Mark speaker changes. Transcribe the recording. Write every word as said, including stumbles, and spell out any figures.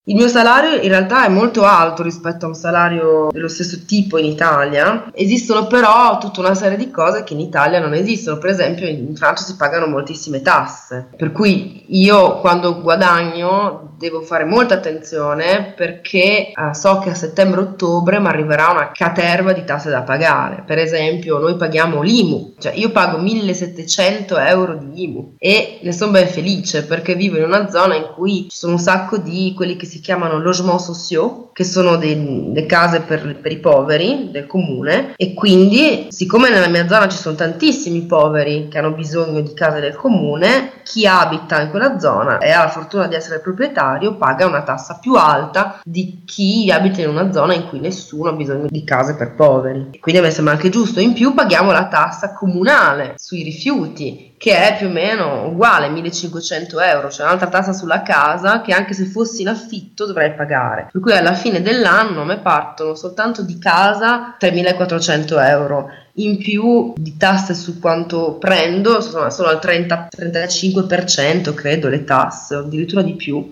Speaker 1: Il mio salario in realtà è molto alto rispetto a un salario dello stesso tipo in Italia. Esistono però tutta una serie di cose che in Italia non esistono. Per esempio, in Francia si pagano moltissime tasse, per cui io quando guadagno devo fare molta attenzione perché eh, so che a settembre-ottobre mi arriverà una caterva di tasse da pagare. Per esempio, noi paghiamo l'I M U, cioè io pago millesettecento euro di I M U e ne sono ben felice perché vivo in una zona in cui ci sono un sacco di quelli che si chiamano logements sociaux, che sono delle case per, per i poveri del comune, e quindi siccome nella mia zona ci sono tantissimi poveri che hanno bisogno di case del comune, chi abita in quella zona e ha la fortuna di essere proprietario paga una tassa più alta di chi abita in una zona in cui nessuno ha bisogno di case per poveri. E quindi a me sembra anche giusto. In più paghiamo la tassa comunale sui rifiuti, che è più o meno uguale, millecinquecento euro, cioè un'altra tassa sulla casa che anche se fossi in affitto dovrei pagare. Per cui alla fine dell'anno a me partono soltanto di casa tremilaquattrocento euro. In più di tasse su quanto prendo, sono, sono al trenta trentacinque per cento credo le tasse, o addirittura di più.